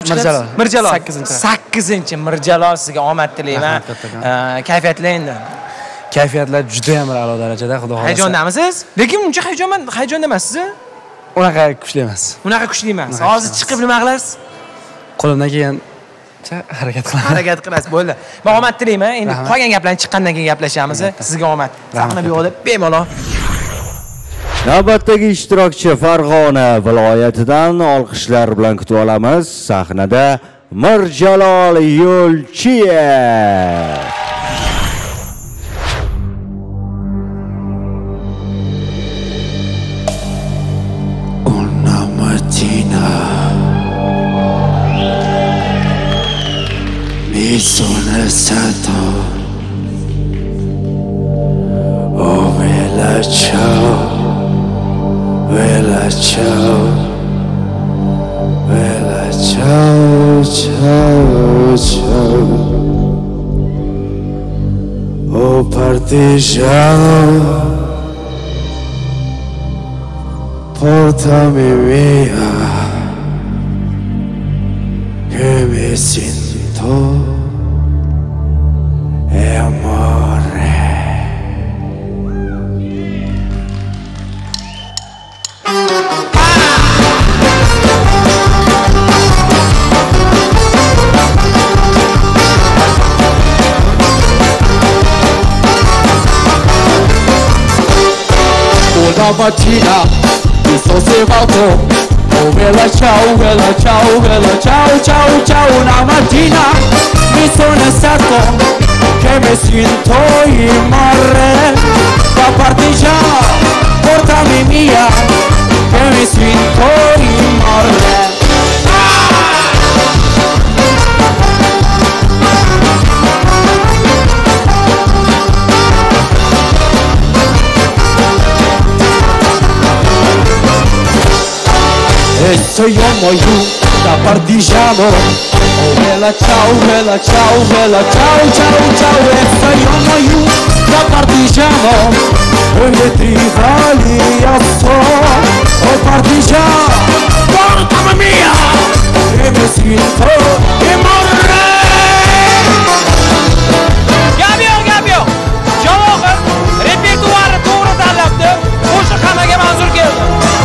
Mirjalol. 8-chi. Mirjalol sizga omad tilayman. Kayfiyatli endi. Kayfiyatlar juda ham a'lo darajada, xudo xolasa. Hayajondamisiz? Lekin uncha hayajonda emassiz. Unaqa kuchli emas. Unaqa kuchli emas. Hozir chiqib nima qilasiz? Qo'limdan kelgancha harakat qilaman. Harakat qilasiz, bo'ldi. Men omad tilayman. Endi qolgan gaplarni chiqqandan keyin gaplashamiz. Sizga omad. Sahna bu yoqda bemalol. Navbatdagi ishtirokchi Farg'ona viloyatidan olqishlar bilan kutib olamiz. Sahnada Mirjalol Yo'lchiyev. Una mattina mi sono alzato, oh bella ciao, bella ciao, bella ciao, ciao, ciao, oh partigiano, portami via, che mi sento e amore. Una mattina mi sono svegliato, oh bella ciao, bella ciao, bella ciao, ciao, ciao. Una mattina mi sono alzato, che mi sento in mare, da partigiano, portami via, che mi sento in mare. E se io muoio da partigiano, oh bella ciao, bella ciao, bella ciao, ciao, ciao. E se io muoio da partigiano, e le trivali a so, oh partigiano, portami via, che mi sento che morre. Gapyo. Javohir repertuarni to'g'ri tanlabdi. Qo'shiq hammaga manzur keldi.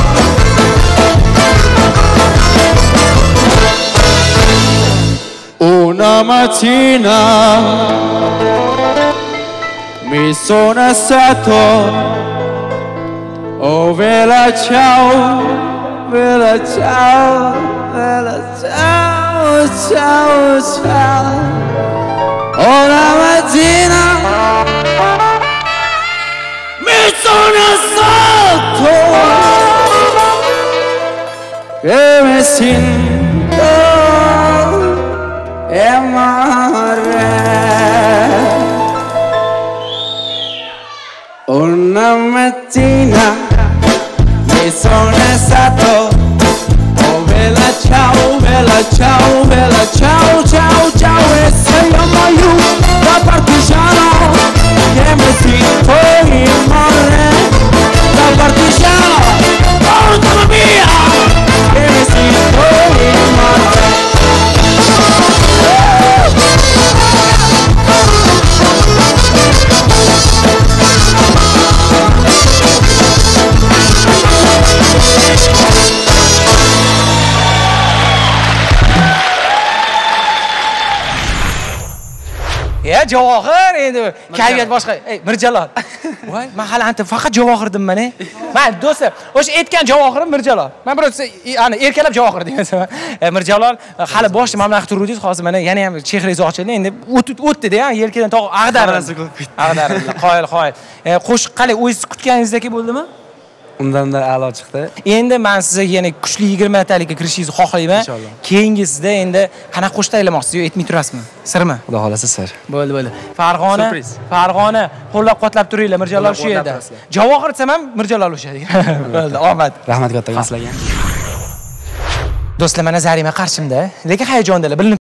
Una mattina mi sono alzato, oh bella ciao, bella ciao, bella ciao, ciao, ciao. Una mattina mi sono alzato e mi sento e amare. Una mattina mi sono alzato, oh bella ciao, bella ciao, bella ciao, ciao, ciao. E se io muoio da partigiano, che mi sento in mare, da partigiano, portami via, che mi sento in mare. Ya Javohir endi kayfiyat boshqa. Mirjalol. Voy, men hali anta faqat Javohir dimman. Men do'stlar, o'sha aytgan Javohirim Mirjalol. Men biroz ana erkalab Javohir deyman. Mirjalol hali boshida mamlakat turdingiz, hozir mana yana ham chehrangiz ochildi. Endi o'tdi-da, yelkadan tog' ag'darildi. Ag'darildi. Qoyil. Qo'shiq qalay, o'zingiz kutganingizdek bo'ldimi? Undan a'lo chiqdi. Endi men sizga yana kuchli 20 talikka kirishingizni xohlayman. Inshaalloh. Keyingisida endi qanaqa qo'shiq taylamoqchisiz, yo aytmay turasizmi? Sirmi? Xudo xolasa sir. Bo'ldi. Farg'ona qo'llab-quvvatlab turinglar, Mirjalol shu yerda. Javohir desam ham Mirjalol o'sha. Bo'ldi, omad. Rahmat kattaga sizlarga. Do'stlar, mana Zarima qarshimda, lekin hayajondalar.